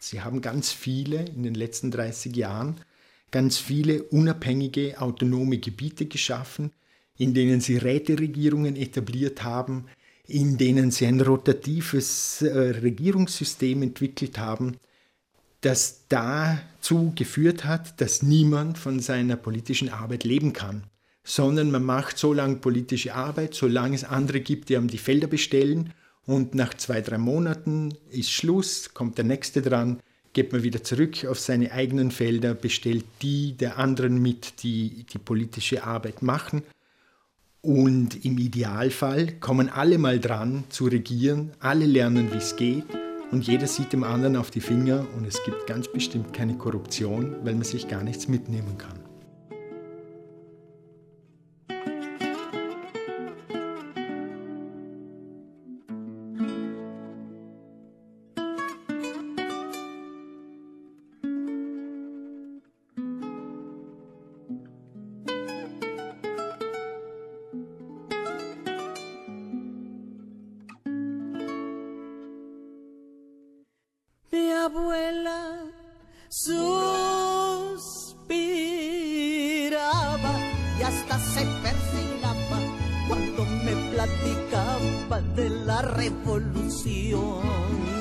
Sie haben ganz viele in den letzten 30 Jahren, ganz viele unabhängige, autonome Gebiete geschaffen, in denen sie Räteregierungen etabliert haben, in denen sie ein rotatives Regierungssystem entwickelt haben, das dazu geführt hat, dass niemand von seiner politischen Arbeit leben kann, sondern man macht so lange politische Arbeit, solange es andere gibt, die einem die Felder bestellen, und nach 2-3 Monaten ist Schluss, kommt der Nächste dran, geht man wieder zurück auf seine eigenen Felder, bestellt die der anderen mit, die die politische Arbeit machen. Und im Idealfall kommen alle mal dran zu regieren, alle lernen, wie es geht, und jeder sieht dem anderen auf die Finger, und es gibt ganz bestimmt keine Korruption, weil man sich gar nichts mitnehmen kann. Mi abuela suspiraba y hasta se persignaba cuando me platicaba de la revolución.